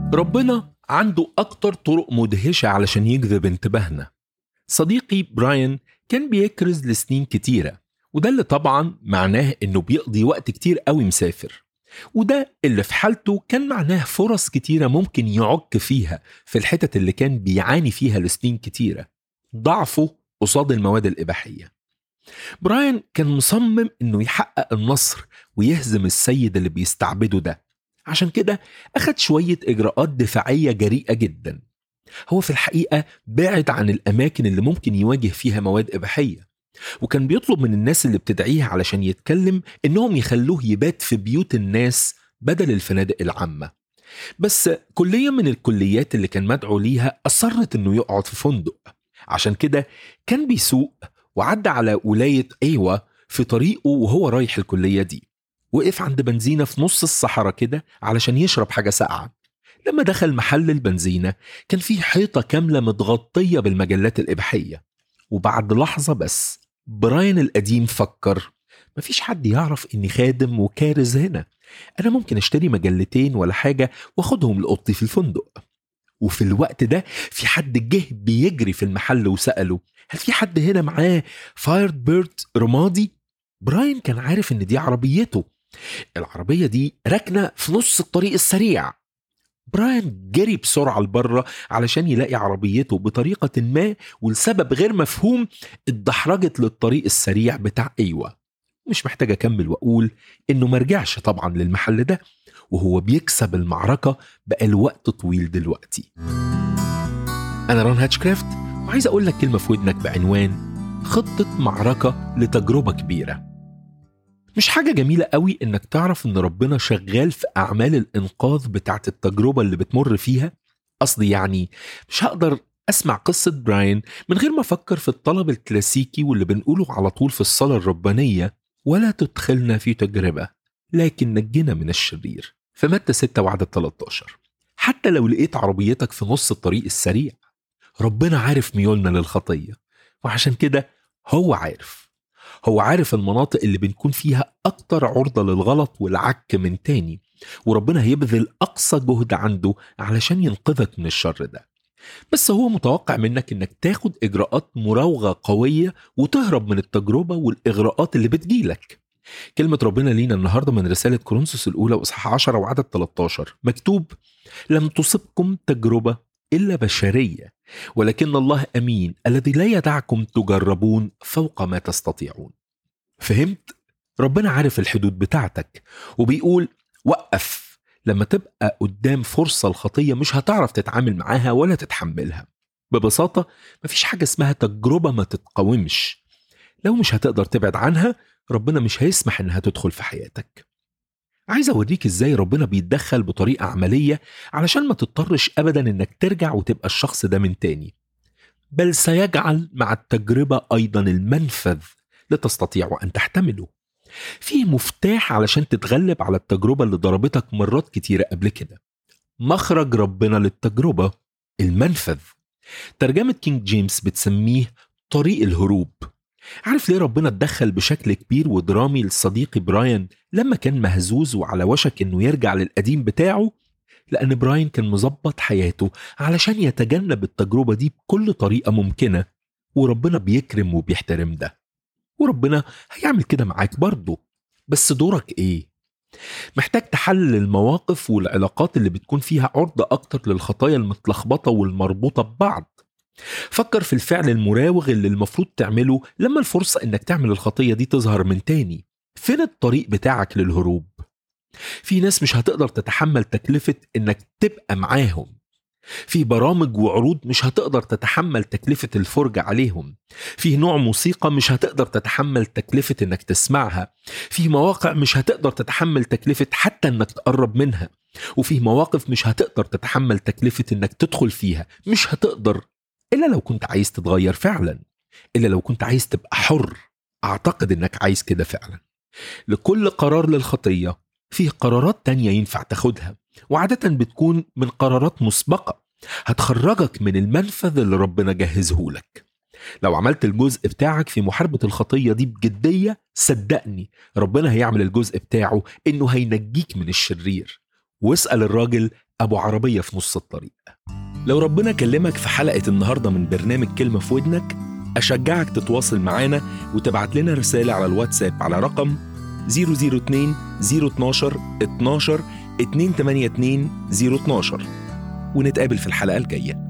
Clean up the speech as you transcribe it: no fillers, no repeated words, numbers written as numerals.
ربنا عنده أكتر طرق مدهشة علشان يجذب انتباهنا. صديقي براين كان بيكرز لسنين كتيرة، وده اللي طبعا معناه إنه بيقضي وقت كتير قوي مسافر، وده اللي في حالته كان معناه فرص كتيرة ممكن يعك فيها في الحتت اللي كان بيعاني فيها لسنين كتيرة، ضعفه قصاد المواد الإباحية. براين كان مصمم إنه يحقق النصر ويهزم السيد اللي بيستعبده ده. عشان كده أخد شوية إجراءات دفاعية جريئة جدا. هو في الحقيقة بعد عن الأماكن اللي ممكن يواجه فيها مواد إباحية، وكان بيطلب من الناس اللي بتدعيه علشان يتكلم إنهم يخلوه يبات في بيوت الناس بدل الفنادق العامة. بس كلية من الكليات اللي كان مدعو ليها أصرت إنه يقعد في فندق. عشان كده كان بيسوق وعدى على ولاية أيوة في طريقه وهو رايح الكلية دي. وقف عند بنزينة في نص الصحراء كده علشان يشرب حاجة ساقعة. لما دخل محل البنزينة كان فيه حيطة كاملة متغطية بالمجلات الإباحية. وبعد لحظة بس براين القديم فكر، مفيش حد يعرف إني خادم وكارز هنا، أنا ممكن أشتري مجلتين ولا حاجة وأخدهم لأوضتي في الفندق. وفي الوقت ده في حد جه بيجري في المحل وسأله، هل في حد هنا معاه فايرد بيرد رمادي؟ براين كان عارف إن دي عربيته. العربية دي ركنة في نص الطريق السريع. براين جري بسرعة لبره علشان يلاقي عربيته بطريقة ما، ولسبب غير مفهوم اتدحرجت للطريق السريع بتاع أيوة. مش محتاج أكمل وأقول إنه مرجعش طبعا للمحل ده، وهو بيكسب المعركة بقى الوقت طويل دلوقتي. أنا رون هاتشكرافت، وعايز أقول لك كلمة في ودنك بعنوان خطة معركة لتجربة كبيرة. مش حاجة جميلة قوي إنك تعرف إن ربنا شغال في أعمال الإنقاذ بتاعت التجربة اللي بتمر فيها؟ قصدي يعني مش هقدر أسمع قصة براين من غير ما أفكر في الطلب الكلاسيكي واللي بنقوله على طول في الصلاة الربانية، ولا تدخلنا في تجربة لكن نجنا من الشرير، في متى 6 وعدد 13. حتى لو لقيت عربيتك في نص الطريق السريع، ربنا عارف ميولنا للخطية، وعشان كده هو عارف المناطق اللي بنكون فيها أكتر عرضة للغلط والعك من تاني، وربنا هيبذل أقصى جهد عنده علشان ينقذك من الشر ده. بس هو متوقع منك إنك تاخد إجراءات مراوغة قوية وتهرب من التجربة والإغراءات اللي بتجيلك. كلمة ربنا لينا النهاردة من رسالة كورنثوس الأولى وإصحاح 10 وعدد 13 مكتوب: لم تصبكم تجربة إلا بشرية، ولكن الله أمين الذي لا يدعكم تجربون فوق ما تستطيعون. فهمت؟ ربنا عارف الحدود بتاعتك وبيقول وقف. لما تبقى قدام فرصة الخطية مش هتعرف تتعامل معاها ولا تتحملها. ببساطة مفيش حاجة اسمها تجربة ما تتقاومش. لو مش هتقدر تبعد عنها، ربنا مش هيسمح انها تدخل في حياتك. عايز اوريك ازاي ربنا بيتدخل بطريقة عملية علشان ما تضطرش ابدا انك ترجع وتبقى الشخص ده من تاني، بل سيجعل مع التجربة ايضا المنفذ لتستطيع ان تحتمله. فيه مفتاح علشان تتغلب على التجربة اللي ضربتك مرات كتيرة قبل كده. مخرج ربنا للتجربة، المنفذ. ترجمة كينج جيمس بتسميه طريق الهروب. عارف ليه ربنا اتدخل بشكل كبير ودرامي لصديقي براين لما كان مهزوز وعلى وشك انه يرجع للقديم بتاعه؟ لأن براين كان مظبط حياته علشان يتجنب التجربة دي بكل طريقة ممكنة، وربنا بيكرم وبيحترم ده، وربنا هيعمل كده معاك برضه. بس دورك ايه؟ محتاج تحلل المواقف والعلاقات اللي بتكون فيها عرضة أكتر للخطايا المتلخبطة والمربوطة ببعض. فكر في الفعل المراوغ اللي المفروض تعمله لما الفرصة انك تعمل الخطية دي تظهر من تاني. فين الطريق بتاعك للهروب؟ في ناس مش هتقدر تتحمل تكلفة انك تبقى معاهم. في برامج وعروض مش هتقدر تتحمل تكلفة الفرجة عليهم. في نوع موسيقى مش هتقدر تتحمل تكلفة انك تسمعها. في مواقع مش هتقدر تتحمل تكلفة حتى انك تقرب منها. وفي مواقف مش هتقدر تتحمل تكلفة انك تدخل فيها. مش هتقدر إلا لو كنت عايز تتغير فعلا، إلا لو كنت عايز تبقى حر. أعتقد إنك عايز كده فعلا. لكل قرار للخطية فيه قرارات تانية ينفع تاخدها، وعادة بتكون من قرارات مسبقة هتخرجك من المنفذ اللي ربنا جهزه لك. لو عملت الجزء بتاعك في محاربة الخطية دي بجدية، صدقني ربنا هيعمل الجزء بتاعه إنه هينجيك من الشرير، واسأل الراجل أبو عربية في نص الطريق. لو ربنا كلمك في حلقة النهاردة من برنامج كلمة في ودنك، أشجعك تتواصل معانا وتبعت لنا رسالة على الواتساب على رقم 002 012 12 282 012، ونتقابل في الحلقة الجاية.